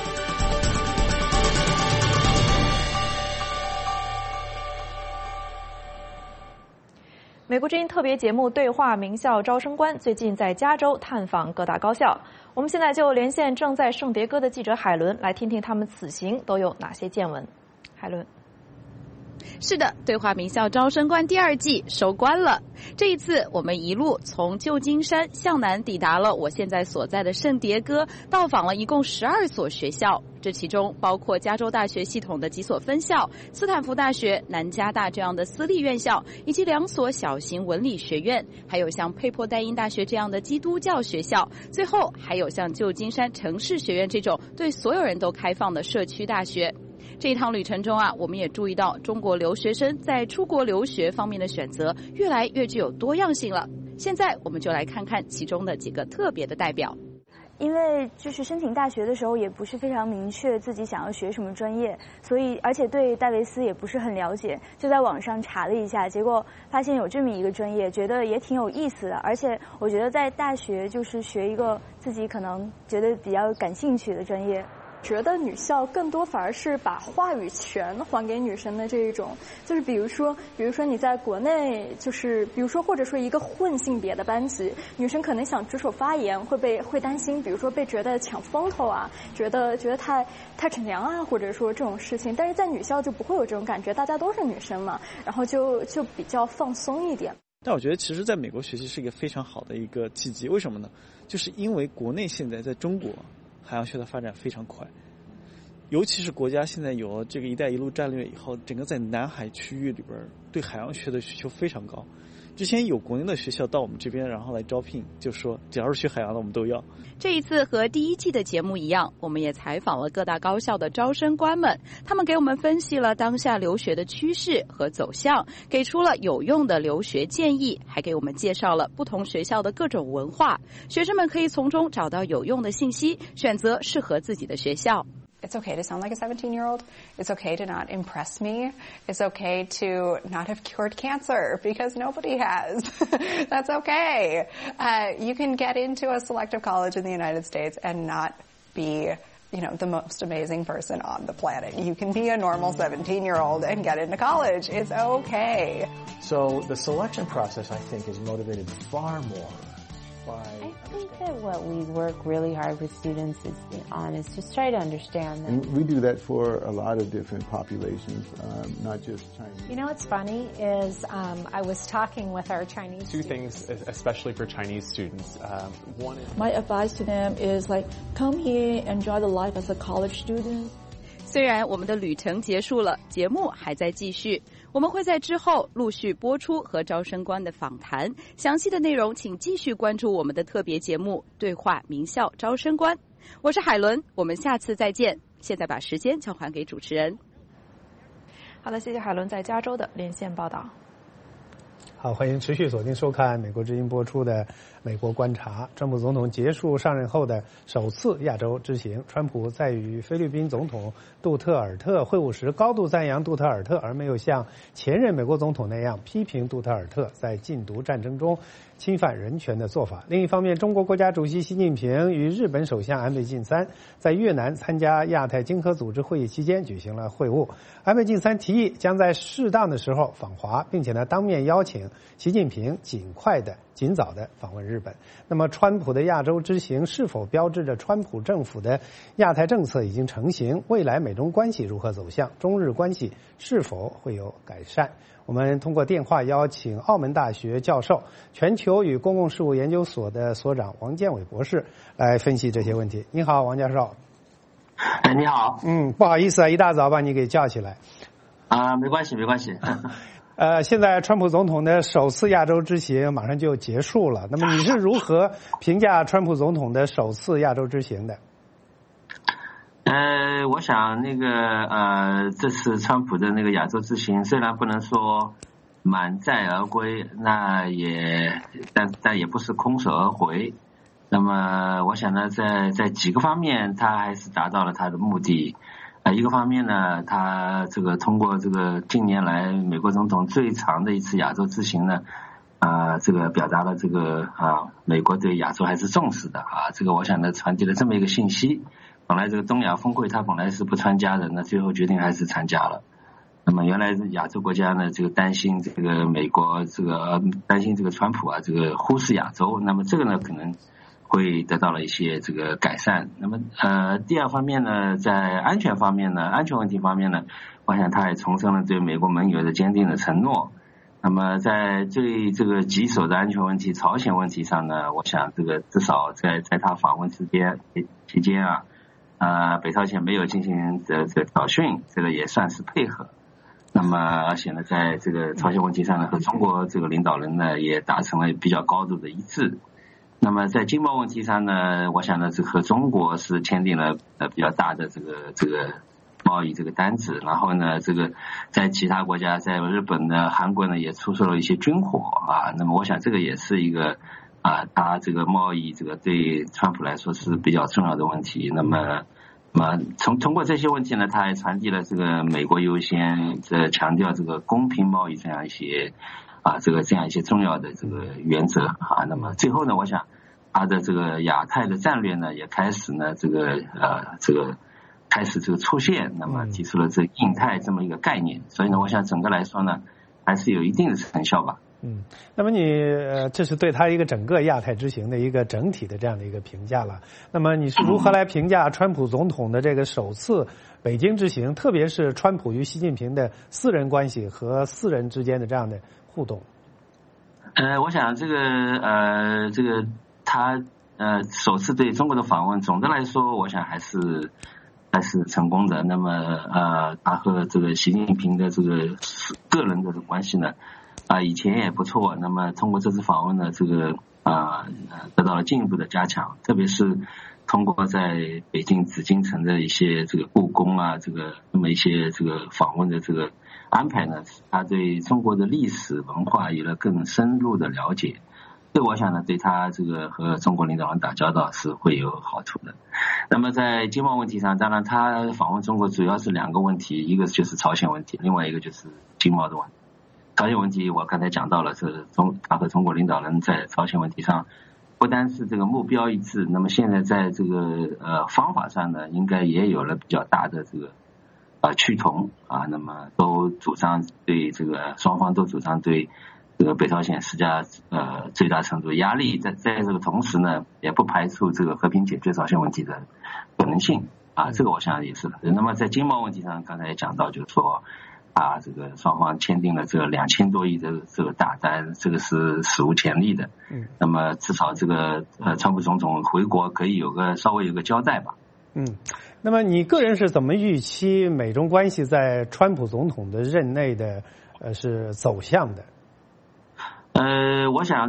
美国之音特别节目《对话名校招生官》最近在加州探访各大高校，我们现在就连线正在圣迭戈的记者海伦，来听听他们此行都有哪些见闻。海伦。 是的，对话名校招生官第2季收官了。这一次我们一路从旧金山向南抵达了我现在所在的圣迭戈，到访了一共12所学校，这其中包括加州大学系统的几所分校、斯坦福大学、南加大这样的私立院校，以及2所小型文理学院，还有像佩珀代因大学这样的基督教学校，最后还有像旧金山城市学院这种对所有人都开放的社区大学。这一趟旅程中啊，我们也注意到中国留学生在出国留学方面的选择越来越具有多样性了。现在我们就来看看其中的几个特别的代表。 因为就是申请大学的时候也不是非常明确自己想要学什么专业，所以而且对戴维斯也不是很了解，就在网上查了一下，结果发现有这么一个专业，觉得也挺有意思的。而且我觉得在大学就是学一个自己可能觉得比较感兴趣的专业。 觉得女校更多反而是把话语权还给女生的这一种，就是比如说你在国内，就是比如说或者说一个混性别的班级，女生可能想举手发言会担心，比如说被觉得抢风头啊，觉得太逞强啊，或者说这种事情。但是在女校就不会有这种感觉，大家都是女生嘛，然后就比较放松一点。 但我觉得其实在美国学习是一个非常好的一个契机，为什么呢？就是因为国内现在在中国海洋学的发展非常快，尤其是国家现在有了这个“一带一路”战略以后，整个在南海区域里边对海洋学的需求非常高。之前有国内的学校到我们这边，然后来招聘，就说只要是学海洋的我们都要。 这一次和第1季的节目一样，我们也采访了各大高校的招生官们，他们给我们分析了当下留学的趋势和走向，给出了有用的留学建议，还给我们介绍了不同学校的各种文化，学生们可以从中找到有用的信息，选择适合自己的学校。 It's okay to sound like a 17-year-old. It's okay to not impress me. It's okay to not have cured cancer because nobody has. That's okay. You can get into a selective college in the United States and not be, the most amazing person on the planet. You can be a normal 17-year-old and get into college. It's okay. So the selection process, I think, is motivated far more I think that what we work really hard with students is just try to understand them. And we do that for a lot of different populations, not just Chinese. What's funny is I was talking with our Chinese Two things, especially for Chinese students. One is... My advice to them is come here, enjoy the life as a college student. 虽然我们的旅程结束了，节目还在继续。我们会在之后陆续播出和招生官的访谈，详细的内容请继续关注我们的特别节目《对话名校招生官》。我是海伦，我们下次再见。现在把时间交还给主持人。 好的，谢谢海伦在加州的连线报道。 好，欢迎持续锁定收看美国之音播出的《美国观察》。川普总统结束上任后的首次亚洲之行，川普在与菲律宾总统杜特尔特会晤时，高度赞扬杜特尔特，而没有像前任美国总统那样批评杜特尔特在禁毒战争中侵犯人权的做法。另一方面，中国国家主席习近平与日本首相安倍晋三在越南参加亚太经合组织会议期间举行了会晤。安倍晋三提议将在适当的时候访华，并且当面邀请习近平尽早的访问日本。那么川普的亚洲之行是否标志着川普政府的亚太政策已经成型？未来美中关系如何走向？中日关系是否会有改善？我们通过电话邀请澳门大学教授、全球与公共事务研究所的所长王建伟博士来分析这些问题。你好，王教授。 你好。 不好意思啊，一大早把你给叫起来。 没关系，没关系。 现在川普总统的首次亚洲之行马上就结束了，那么你是如何评价川普总统的首次亚洲之行的？ 我想这次川普的那个亚洲之行虽然不能说满载而归，但也不是空手而回。那么我想呢，在几个方面他还是达到了他的目的。一个方面呢，他通过近年来美国总统最长的一次亚洲之行呢，表达了美国对亚洲还是重视的啊。我想呢传递了这么一个信息。本来东亚峰会他本来是不参加的，那最后决定还是参加了。那么原来亚洲国家呢，担心美国担心川普啊忽视亚洲，那么呢可能会得到了一些改善。那么第二方面呢，在安全问题方面呢，我想他也重申了对美国盟友的坚定的承诺。那么在最棘手的安全问题朝鲜问题上呢，我想至少在他访问期间北朝鲜没有进行挑衅，也算是配合。那么而且呢，在朝鲜问题上呢，和中国领导人呢也达成了比较高度的一致。那么在经贸问题上呢，我想呢和中国是签订了比较大的贸易单子，然后呢在其他国家，在日本呢、韩国呢也出售了一些军火啊。那么我想也是一个他贸易对川普来说是比较重要的问题。那么通过这些问题呢，他还传递了美国优先，强调公平贸易这样一些重要的原则啊。那么最后呢，我想他的亚太的战略呢也开始呢开始出现，那么提出了印太这么一个概念。所以呢，我想整个来说呢，还是有一定的成效吧。 那么你这是对他一个整个亚太之行的一个整体的这样的一个评价了。那么你是如何来评价川普总统的首次北京之行，特别是川普与习近平的私人关系和私人之间的这样的互动？ 我想他首次对中国的访问，总的来说，我想还是成功的。那么他和习近平的个人的关系呢？以前也不错，那么通过这次访问呢，得到了进一步的加强，特别是通过在北京紫禁城的一些故宫啊，那么一些访问的安排呢，他对中国的历史文化有了更深入的了解。这我想呢，对他和中国领导人打交道是会有好处的。那么在经贸问题上，当然他访问中国主要是两个问题，一个就是朝鲜问题，另外一个就是经贸的问题。朝鲜问题我刚才讲到了，他和中国领导人在朝鲜问题上不单是目标一致，那么现在在方法上呢，应该也有了比较大的趋同啊。那么都主张对双方都主张对北朝鲜施加最大程度的压力，在这个同时呢，也不排除和平解决朝鲜问题的可能性啊。我想也是的。那么在经贸问题上，刚才也讲到，就是说双方签订了2000多亿的大单，是史无前例的。那么至少川普总统回国可以稍微有个交代吧。 那么你个人是怎么预期美中关系在川普总统的任内的是走向的？ 我想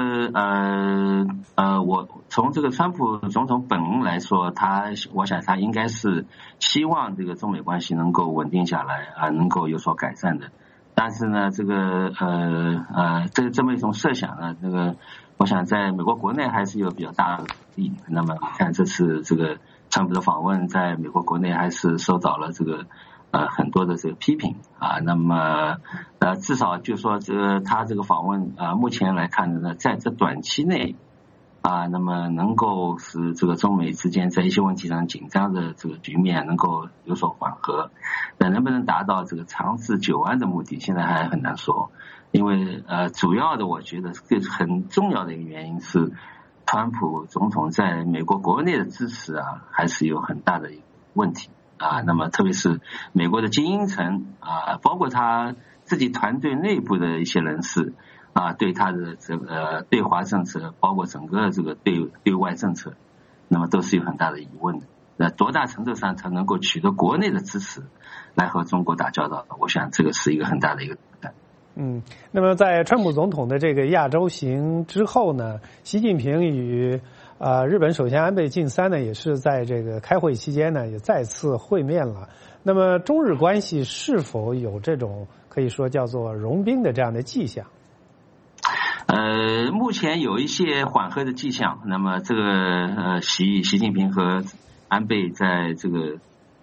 我从川普总统本人来说，我想他应该是希望中美关系能够稳定下来啊，能够有所改善的。 但是呢，这么一种设想呢，我想在美国国内还是有比较大的意义。那么看这次这个川普的访问，在美国国内还是受到了很多的这个批评啊。那么至少就说他这个访问目前来看呢，在这短期内那么能够使这个中美之间在一些问题上紧张的这个局面能够有所缓和，但能不能达到这个长治久安的目的，现在还很难说。因为主要的我觉得很重要的一个原因是，川普总统在美国国内的支持还是有很大的一个问题那么特别是美国的精英层包括他自己团队内部的一些人士对他的这个对华政策，包括整个这个对外政策，那么都是有很大的疑问的。那多大程度上才能够取得国内的支持来和中国打交道？我想这个是一个很大的一个挑战。 那么在川普总统的这个亚洲行之后呢，习近平与日本首相安倍晋三呢，也是在这个开会期间呢，也再次会面了。那么中日关系是否有这种可以说叫做融冰的这样的迹象？ 目前有一些缓和的迹象。那么这个习近平和安倍在这个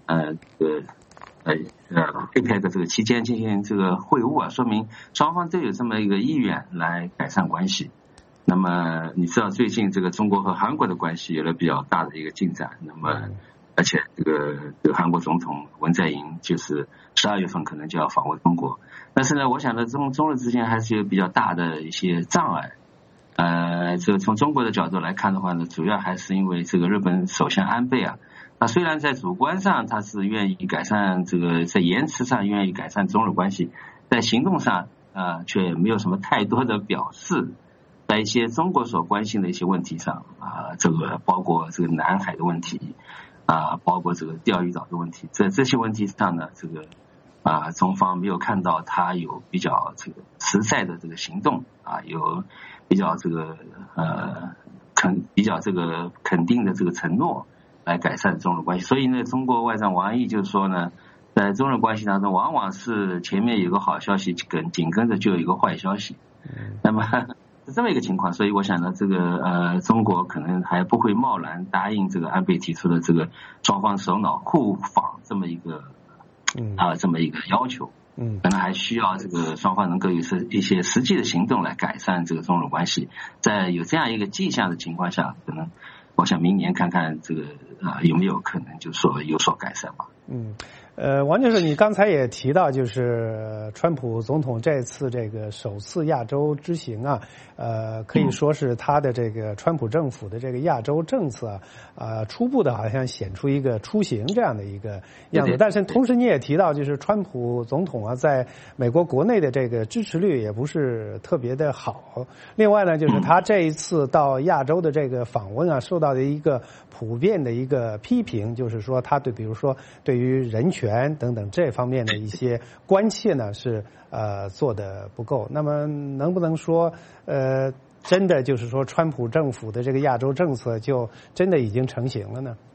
APEC 这个期间进行这个会晤说明双方都有这么一个意愿来改善关系。那么你知道最近这个中国和韩国的关系有了比较大的一个进展，那么而且这个韩国总统文在寅就是12月份可能就要访问中国，但是呢，我想呢中日之间还是有比较大的一些障碍。这个从中国的角度来看的话呢，主要还是因为这个日本首相安倍他虽然在主观上他是愿意改善这个，在言辞上愿意改善中日关系，在行动上却没有什么太多的表示。在一些中国所关心的一些问题上这个包括这个南海的问题包括这个钓鱼岛的问题，在这些问题上呢，这个中方没有看到他有比较这个实在的这个行动有比较这个比较这个肯定的这个承诺来改善中日关系。所以呢，中国外长王毅就说呢，在中日关系当中，往往是前面有个好消息，紧跟着就有一个坏消息。那么是这么一个情况，所以我想呢，这个中国可能还不会贸然答应这个安倍提出的这个双方首脑互访这么一个这么一个要求。可能还需要这个双方能够有一些实际的行动来改善这个中日关系。在有这样一个迹象的情况下，可能我想明年看看这个有没有可能就是说有所改善吧。 王教授，你刚才也提到，就是川普总统这次这个首次亚洲之行可以说是他的这个川普政府的这个亚洲政策初步的好像显出一个雏形这样的一个样子。但是同时你也提到，就是川普总统在美国国内的这个支持率也不是特别的好。另外呢，就是他这一次到亚洲的这个访问受到的一个普遍的一个批评，就是说他比如说对于人权等等这方面的一些关切呢是做得不够。那么能不能说真的就是说川普政府的这个亚洲政策就真的已经成型了呢？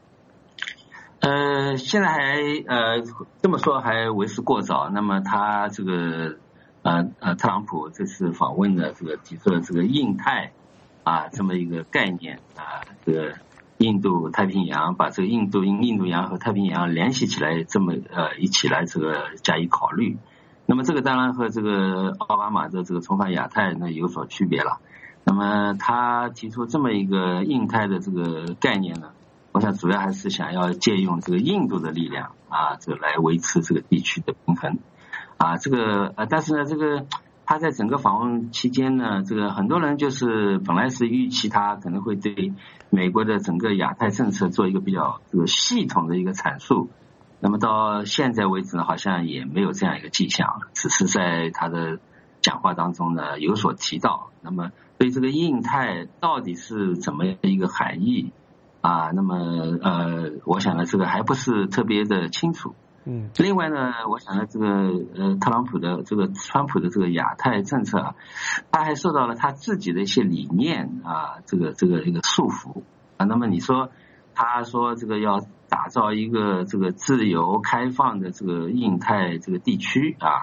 现在还这么说还为时过早。那么他这个特朗普这次访问的这个提出了这个印太这么一个概念这个印度太平洋，把这个印度洋和太平洋联系起来，这么一起来这个加以考虑。那么这个当然和这个奥巴马的这个重返亚太呢有所区别了。那么他提出这么一个印太的这个概念呢，我想主要还是想要借用这个印度的力量这个来维持这个地区的平衡这个但是呢，这个他在整个访问期间呢，这个很多人就是本来是预期他可能会对美国的整个亚太政策做一个比较这个系统的一个阐述。那么到现在为止呢，好像也没有这样一个迹象，只是在他的讲话当中呢有所提到。那么对这个印太到底是怎么一个含义那么我想呢这个还不是特别的清楚。另外呢，我想呢这个川普的这个亚太政策他还受到了他自己的一些理念这个一个束缚那么你说他说这个要打造一个这个自由开放的这个印太这个地区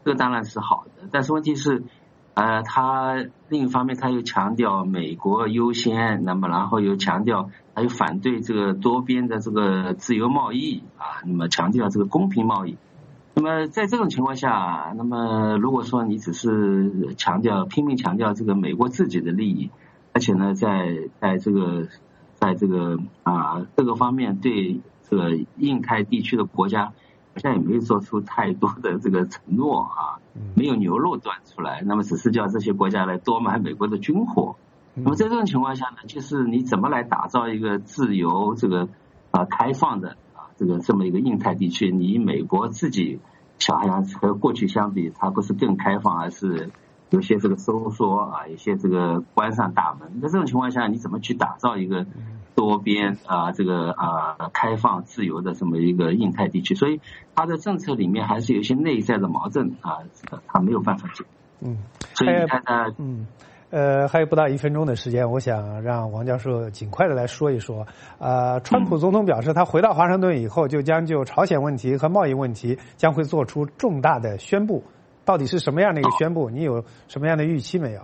这个当然是好的，但是问题是，他另一方面他又强调美国优先，那么然后又强调他又反对这个多边的这个自由贸易啊，那么强调这个公平贸易。那么在这种情况下，那么如果说你只是拼命强调这个美国自己的利益，而且呢，在这个各个方面对这个印太地区的国家，好像也没有做出太多的这个承诺啊，没有牛肉端出来，那么只是叫这些国家来多买美国的军火。那么在这种情况下呢，就是你怎么来打造一个自由开放的这么一个印太地区？你美国自己好像和过去相比，它不是更开放，而是有些这个收缩啊，有些这个关上大门。在这种情况下，你怎么去打造一个多边开放自由的这么一个印太地区？所以它的政策里面还是有一些内在的矛盾啊，它没有办法解。所以你看它还有不到1分钟的时间，我想让王教授尽快的来说一说。川普总统表示，他回到华盛顿以后，就将就朝鲜问题和贸易问题将会做出重大的宣布。到底是什么样的一个宣布？你有什么样的预期没有？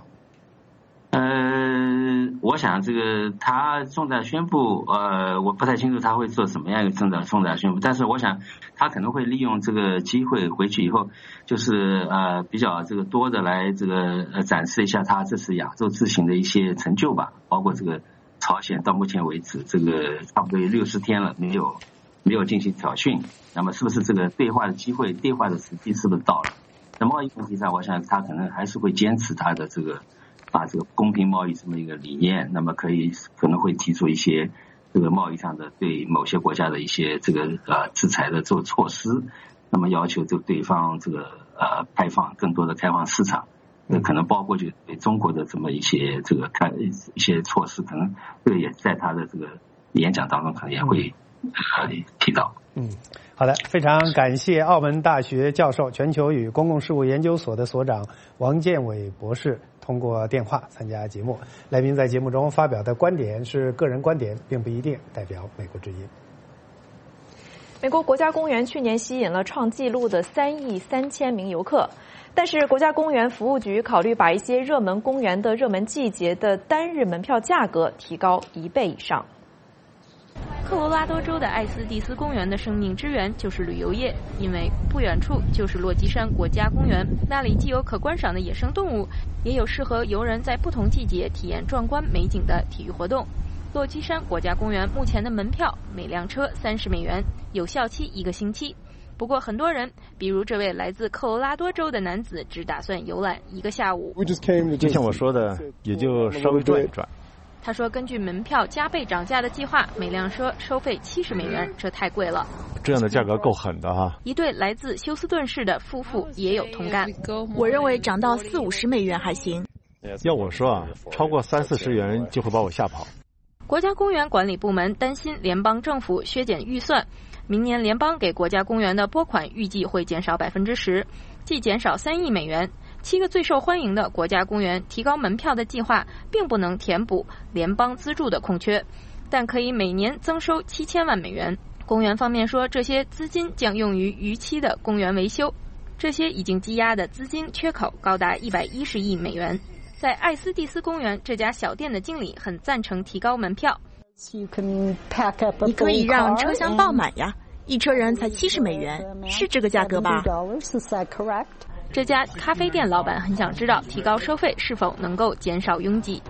我想这个他重大宣布，我不太清楚他会做什么样一个重大宣布，但是我想他可能会利用这个机会回去以后，就是比较这个多的来这个展示一下他这次亚洲之行的一些成就吧，包括这个朝鲜到目前为止这个差不多有60天了，没有进行挑衅，那么是不是这个对话的机会、对话的时机是不是到了？在贸易问题上，我想他可能还是会坚持他的这个公平贸易这么一个理念，那么可能会提出一些这个贸易上的对某些国家的一些这个制裁的这个措施，那么要求这个对方这个更多的开放市场，可能包括就对中国的这么一些这个一些措施，可能这个也在他的这个演讲当中可能也会提到。 好的，非常感谢澳门大学教授、全球与公共事务研究所的所长王建伟博士通过电话参加节目。来宾在节目中发表的观点是个人观点，并不一定代表美国之音。 美国国家公园去年吸引了创纪录的3亿3千名游客，但是国家公园服务局考虑把一些热门公园的热门季节的单日门票价格提高1倍以上。 科罗拉多州的艾斯蒂斯公园的生命之源就是旅游业，因为不远处就是落基山国家公园，那里既有可观赏的野生动物，也有适合游人在不同季节体验壮观美景的体育活动。落基山国家公园目前的门票每辆车30美元，有效期1个星期。不过很多人，比如这位来自科罗拉多州的男子，只打算游览1个下午。 就像我说的，也就稍微转一转。 他说，根据门票加倍涨价的计划，每辆车收费70美元，这太贵了。 这样的价格够狠的哈！ 一对来自休斯顿市的夫妇也有同感。 我认为涨到40-50美元还行。 要我说啊，超过30-40元就会把我吓跑。 国家公园管理部门担心联邦政府削减预算，明年联邦给国家公园的拨款预计会减少10%，即减少3亿美元。7个最受欢迎的国家公园提高门票的计划并不能填补联邦资助的空缺，但可以每年增收7000万美元。公园方面说，这些资金将用于逾期的公园维修，这些已经积压的资金缺口高达110亿美元。在艾斯蒂斯公园，这家小店的经理很赞成提高门票。 你可以让车厢爆满呀，一车人才70美元，是这个价格吧？ 这家咖啡店老板很想知道提高收费是否能够减少拥挤。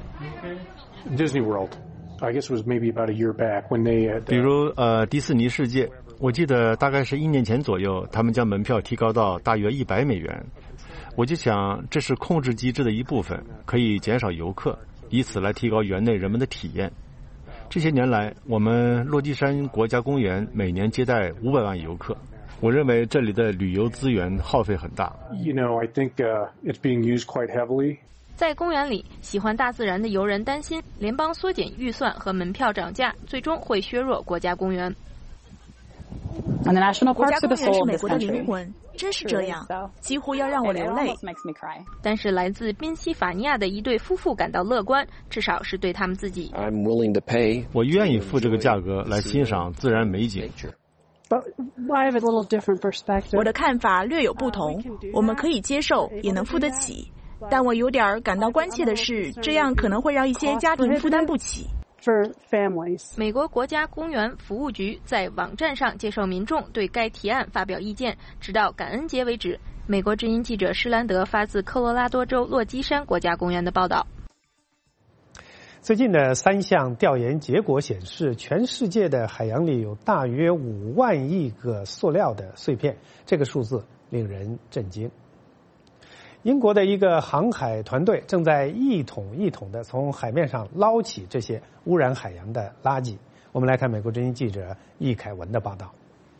Disney World, I guess was maybe about a year back when they 比如迪士尼世界，我记得大概是1年前左右，他们将门票提高到大约100美元。我就想这是控制机制的一部分，可以减少游客，以此来提高园内人们的体验。这些年来，我们落基山国家公园每年接待500万游客。我认为这里的旅游资源耗费很大。 I think it's being used quite heavily. 在公园里，喜欢大自然的游人担心联邦缩减预算和门票涨价，最终会削弱国家公园。 国家公园是美国的灵魂，真是这样，几乎要让我流泪。 但是来自宾夕法尼亚的一对夫妇感到乐观，至少是对他们自己。 我愿意付这个价格来欣赏自然美景。 But I have a little different perspective. 我的看法略有不同，我们可以接受，也能付得起。但我有点感到关切的是，这样可能会让一些家庭负担不起。 For families. 美国国家公园服务局在网站上接受民众对该提案发表意见，直到感恩节为止。美国之音记者施兰德发自科罗拉多州落基山国家公园的报道。 最近的3项调研结果显示，全世界的海洋里有大约5万亿个塑料的碎片，这个数字令人震惊。英国的一个航海团队正在一桶一桶地从海面上捞起这些污染海洋的垃圾。我们来看美国之音记者易凯文的报道。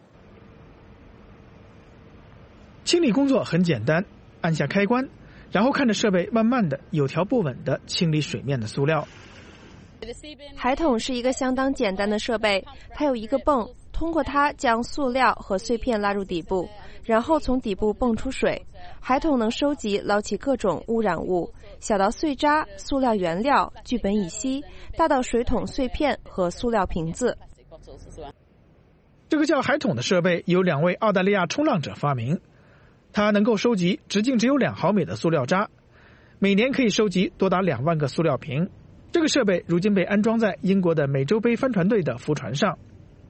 清理工作很简单，按下开关，然后看着设备慢慢的、有条不紊地清理水面的塑料。 海桶是一个相当简单的设备，它有一个泵，通过它将塑料和碎片拉入底部，然后从底部泵出水。海桶能收集、捞起各种污染物，小到碎渣、塑料原料、聚苯乙烯，大到水桶碎片和塑料瓶子。 这个叫海桶的设备由2位澳大利亚冲浪者发明，它能够收集直径只有2毫米的塑料渣，每年可以收集多达2万个塑料瓶。这个设备如今被安装在英国的美洲杯帆船队的浮船上。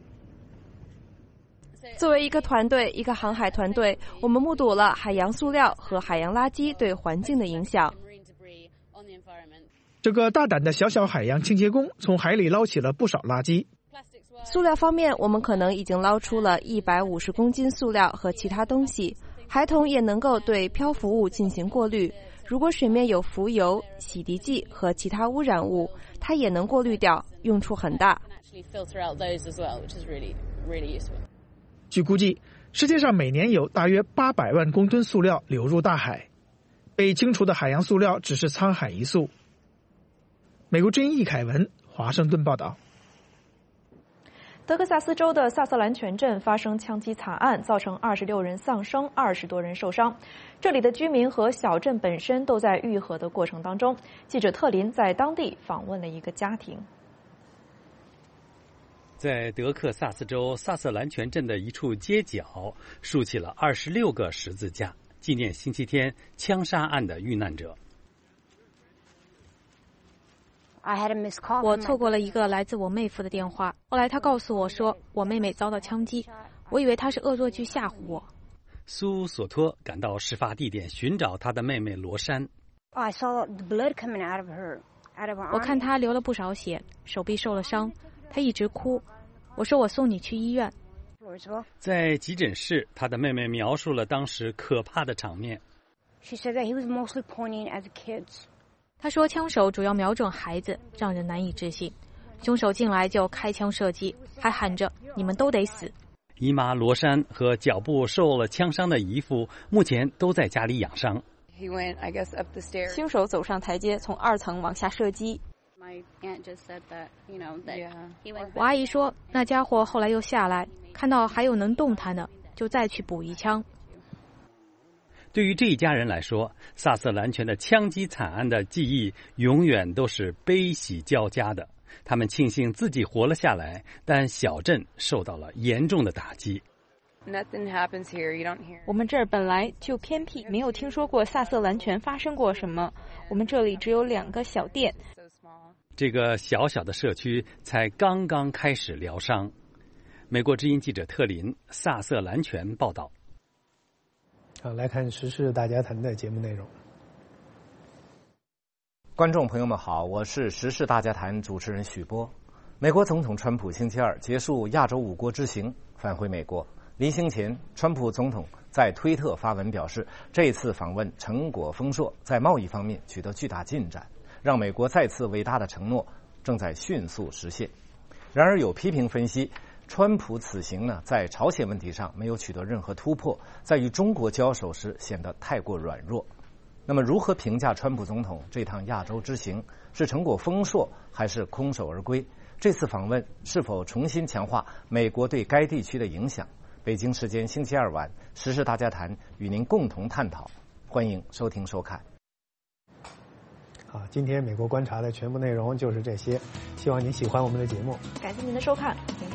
作为一个团队，一个航海团队，我们目睹了海洋塑料和海洋垃圾对环境的影响。 这个大胆的小小海洋清洁工从海里捞起了不少垃圾。 塑料方面，我们可能已经捞出了150公斤塑料和其他东西。海桶也能够对漂浮物进行过滤，如果水面有浮油、洗涤剂和其他污染物，它也能过滤掉，用处很大。 据估计，世界上每年有大约800万公吨塑料流入大海，被清除的海洋塑料只是沧海一粟。美国之音易凯文，华盛顿报道。 德克萨斯州的萨瑟兰泉镇发生枪击惨案，造成26人丧生，20多人受伤。这里的居民和小镇本身都在愈合的过程当中。记者特林在当地访问了一个家庭。 在德克萨斯州萨瑟兰泉镇的一处街角，竖起了26个十字架，纪念星期天枪杀案的遇难者。 我错过了一个来自我妹夫的电话，后来他告诉我说我妹妹遭到枪击，我以为他是恶作剧吓唬我。 苏索托赶到事发地点寻找他的妹妹罗珊。 我看她流了不少血，手臂受了伤，她一直哭。我说我送你去医院。 在急诊室，他的妹妹描述了当时可怕的场面。 他说枪手主要瞄准孩子，让人难以置信。凶手进来就开枪射击，还喊着你们都得死。 姨妈罗珊和脚部受了枪伤的姨父目前都在家里养伤。 凶手走上台阶，从2层往下射击。我阿姨说那家伙后来又下来，看到还有能动弹的，就再去补一枪。 对于这一家人来说，萨瑟兰泉的枪击惨案的记忆永远都是悲喜交加的。他们庆幸自己活了下来，但小镇受到了严重的打击。 我们这儿本来就偏僻，没有听说过萨瑟兰泉发生过什么。我们这里只有2个小店。 这个小小的社区才刚刚开始疗伤。美国之音记者特林，萨瑟兰泉报道。 好，来看时事大家谈的节目内容。 观众朋友们好，我是时事大家谈主持人许波。美国总统川普星期2结束亚洲5国之行，返回美国。临行前，川普总统在推特发文表示，这次访问成果丰硕，在贸易方面取得巨大进展，让美国再次伟大的承诺正在迅速实现。然而有批评分析，川普此行呢，在朝鲜问题上没有取得任何突破，在与中国交手时显得太过软弱。那么如何评价川普总统这趟亚洲之行？是成果丰硕还是空手而归？这次访问是否重新强化美国对该地区的影响？北京时间星期2晚，时事大家谈与您共同探讨，欢迎收听收看。 好，今天美国观察的全部内容就是这些，希望您喜欢我们的节目。 感谢您的收看，明